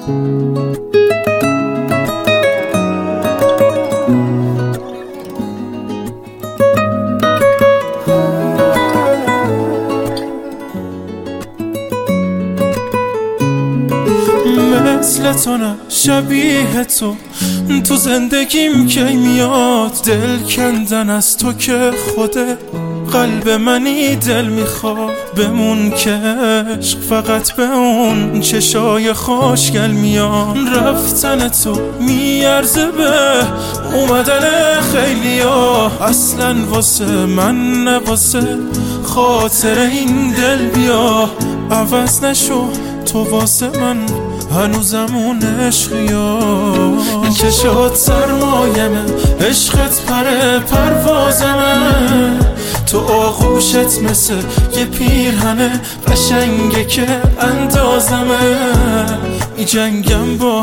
مثل تو نه شبیه تو زندگیم کی میاد، دل کندن از تو که خوده قلب منی دل میخواد. بمون که عشق فقط به اون چشای خوشگل میان، رفتن تو میارزه به اومدن خیلیا. اصلا واسه من نه واسه خاطر این دل بیا، عوض نشو تو واسه من هنوزم اون عشقیا. چشات سرمایمه، عشقت پروازمه، تو آغوشت مثل یه پیرهنه قشنگه که اندازمه. می جنگم با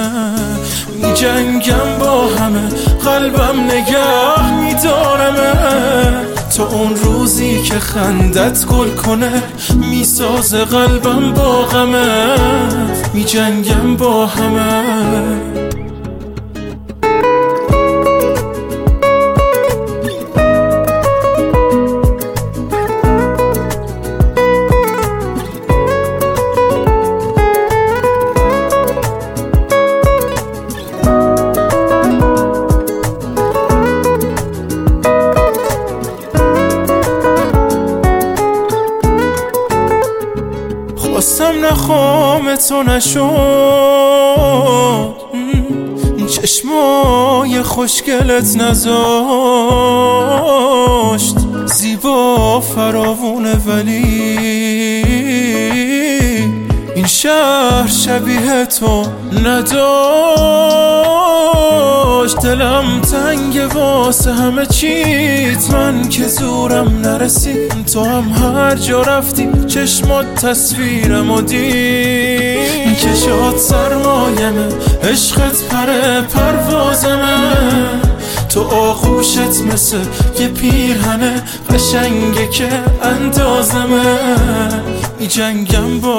همه قلبم نگه میدارمه. تو اون روزی که خندت گل کنه میسازه قلبم با غمه. می جنگم با همه. خواستم نخوام تو نشد، چشمای خوشگلت نذاشت زیبا فراوونه، ولی این شهر شبیه تو نداشت. دلم تنگ واسه همه چیت، من که زورم نرسید تو هم هر جا رفتی چشمات تصویرمو دید. کشات سرمایمه، عشقت پروازمه، تو آغوشت مثل یه پیرهنه قشنگه که اندازمه. می جنگم با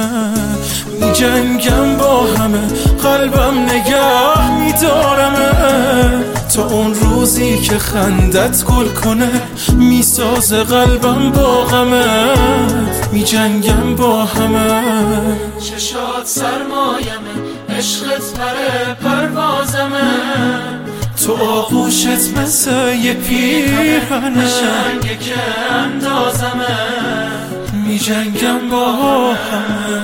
همه قلبم نگه میدارمه. تو اون روزی که خندت گل کنه میسازه قلبم با غمه. می جنگم با همه. چشات سرمایمه، عشقت پروازمه، تو آغوشت مثل یه پیرهنه قشنگه که اندازمه. می جنگم با همه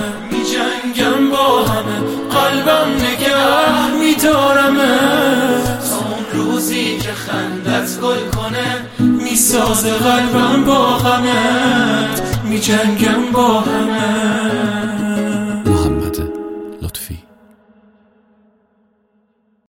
قلبم نگه میدارمه. تا اون روزی که خندت گل کنه میسازه قلبم با غمت. می جنگم با همه.